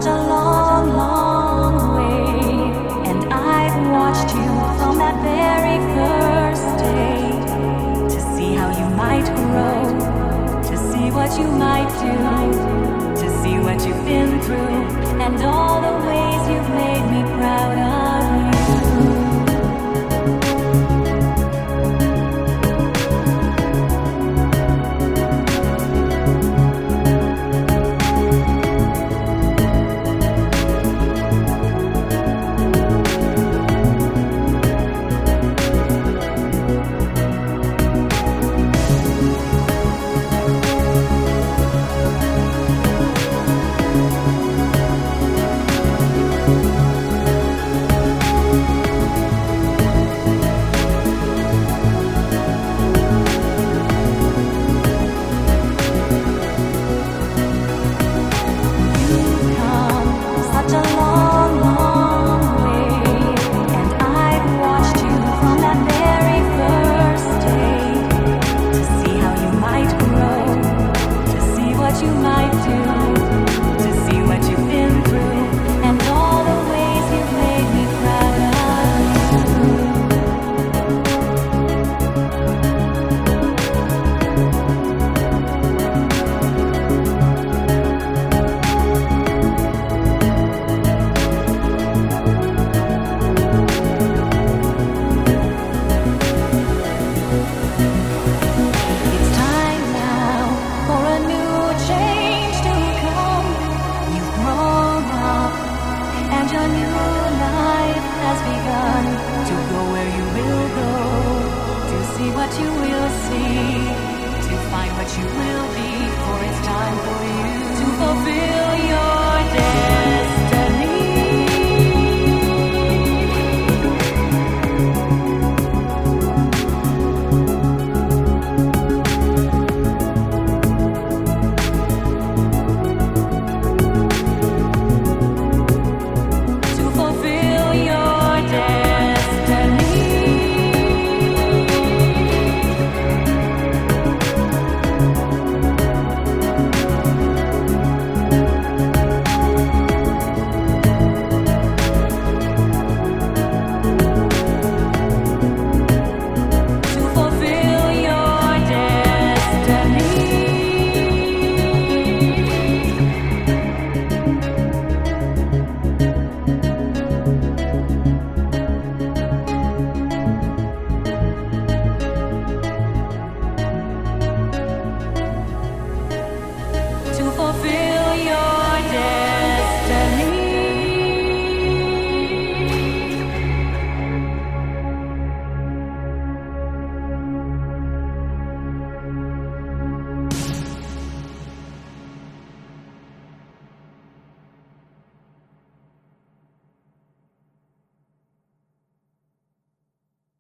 such a long, long way, and I've watched you from that very first day to see how you might grow, to see what you might do, to see what you've been through, and all the ways you've made me proud.